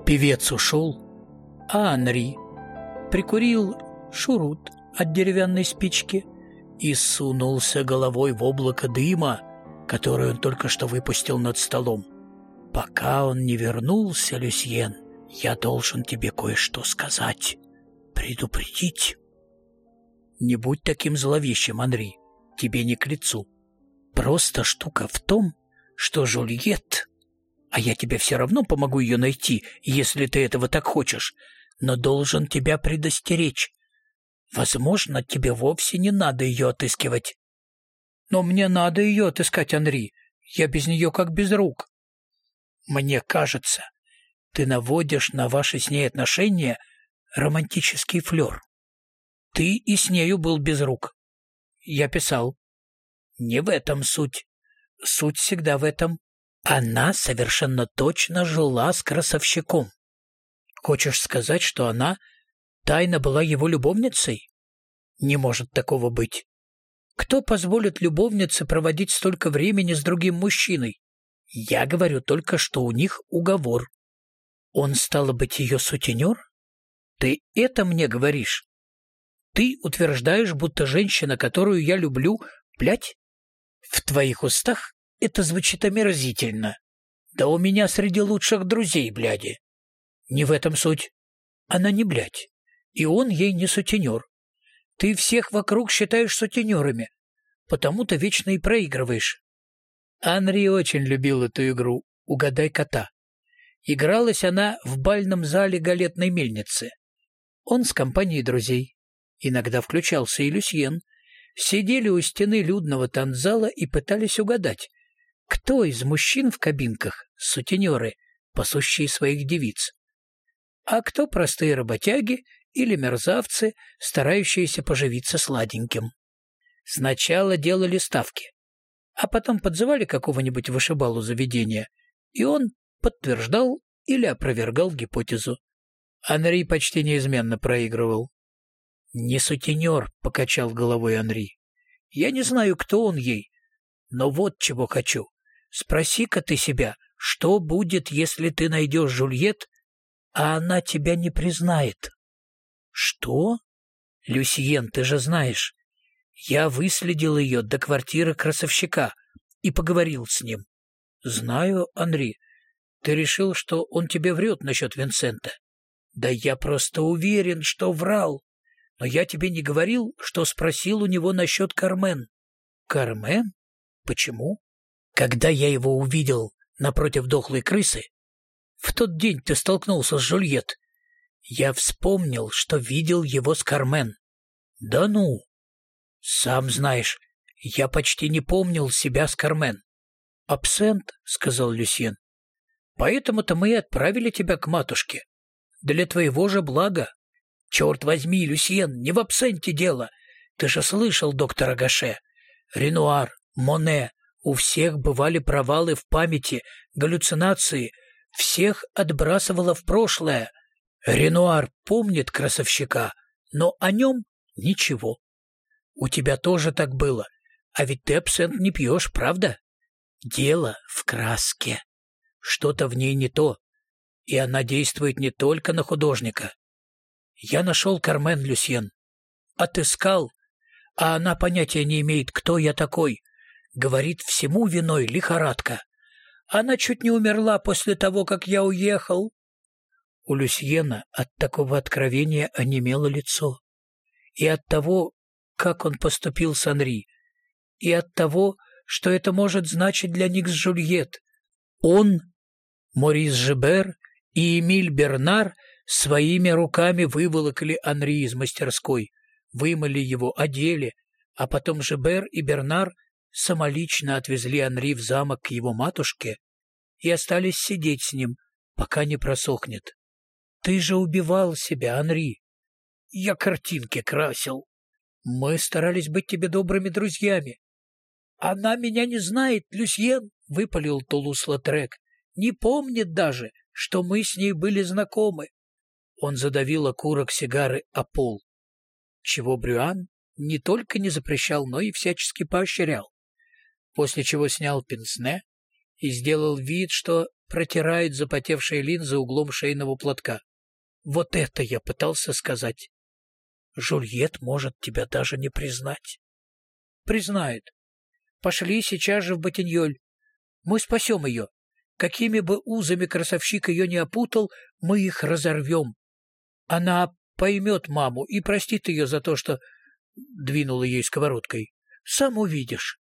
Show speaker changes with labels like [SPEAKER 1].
[SPEAKER 1] Певец ушел, а Анри прикурил шурут от деревянной спички и сунулся головой в облако дыма, которое он только что выпустил над столом. «Пока он не вернулся, Люсьен, я должен тебе кое-что сказать, предупредить. Не будь таким зловещим, Анри, тебе не к лицу. Просто штука в том, что Жюльет, а я тебе все равно помогу ее найти, если ты этого так хочешь, но должен тебя предостеречь. Возможно, тебе вовсе не надо ее отыскивать». «Но мне надо ее отыскать, Анри. Я без нее как без рук». «Мне кажется, ты наводишь на ваши с ней отношения романтический флер. Ты и с нею был без рук. Я писал». «Не в этом суть. Суть всегда в этом. Она совершенно точно жила с красовщиком. Хочешь сказать, что она тайно была его любовницей? Не может такого быть. Кто позволит любовнице проводить столько времени с другим мужчиной? Я говорю только, что у них уговор. Он, стало быть, ее сутенер? Ты это мне говоришь? Ты утверждаешь, будто женщина, которую я люблю, блядь? В твоих устах это звучит омерзительно. Да у меня среди лучших друзей бляди. Не в этом суть. Она не блядь, и он ей не сутенер. Ты всех вокруг считаешь сутенерами, потому-то вечно и проигрываешь». Анри очень любил эту игру «Угадай кота». Игралась она в бальном зале галетной мельницы. Он с компанией друзей, иногда включался и Люсьен, сидели у стены людного танцзала и пытались угадать, кто из мужчин в кабинках сутенеры, пасущие своих девиц, а кто простые работяги или мерзавцы, старающиеся поживиться сладеньким. Сначала делали ставки, а потом подзывали какого-нибудь вышибалу заведения, и он подтверждал или опровергал гипотезу. Анри почти неизменно проигрывал. «Не сутенер», — покачал головой Анри. «Я не знаю, кто он ей, но вот чего хочу. Спроси-ка ты себя, что будет, если ты найдешь Жюльет, а она тебя не признает?» «Что? Люсьен, ты же знаешь. Я выследил ее до квартиры красовщика и поговорил с ним». «Знаю, Анри. Ты решил, что он тебе врет насчет Винсента?» «Да я просто уверен, что врал. Но я тебе не говорил, что спросил у него насчет Кармен». «Кармен? Почему?» «Когда я его увидел напротив дохлой крысы, в тот день ты столкнулся с Жюльет, я вспомнил, что видел его с Кармен». «Да ну! Сам знаешь, я почти не помнил себя с Кармен». «Абсент», — сказал Люсьен. «Поэтому-то мы и отправили тебя к матушке. Для твоего же блага. Черт возьми, Люсьен, не в абсенте дело. Ты же слышал доктора Гаше. Ренуар, Моне, у всех бывали провалы в памяти, галлюцинации, всех отбрасывало в прошлое. Ренуар помнит красовщика, но о нем ничего. У тебя тоже так было, а ведь ты абсент не пьешь, правда? Дело в краске. Что-то в ней не то, и она действует не только на художника. Я нашел Кармен, Люсьен. Отыскал, а она понятия не имеет, кто я такой. Говорит, всему виной лихорадка. Она чуть не умерла после того, как я уехал». У Люсьена от такого откровения онемело лицо. И от того, как он поступил с Анри, и от того, что это может значить для них с Жюльет. Он, Морис Жибер и Эмиль Бернар своими руками выволокли Анри из мастерской, вымыли его, одели, а потом Жибер и Бернар самолично отвезли Анри в замок к его матушке и остались сидеть с ним, пока не просохнет. «Ты же убивал себя, Анри!» «Я картинки красил. Мы старались быть тебе добрыми друзьями». «Она меня не знает, Люсьен», — выпалил Тулус-Лотрек. «Не помнит даже, что мы с ней были знакомы». Он задавил окурок сигары о пол, чего Брюан не только не запрещал, но и всячески поощрял, после чего снял пенсне и сделал вид, что протирает запотевшие линзы углом шейного платка. Вот это я пытался сказать. Жюльет может тебя даже не признать. Признает. Пошли сейчас же в Ботиньоль. Мы спасем ее. Какими бы узами красавчик ее не опутал, мы их разорвем. Она поймет маму и простит ее за то, что двинула ей сковородкой. Сам увидишь.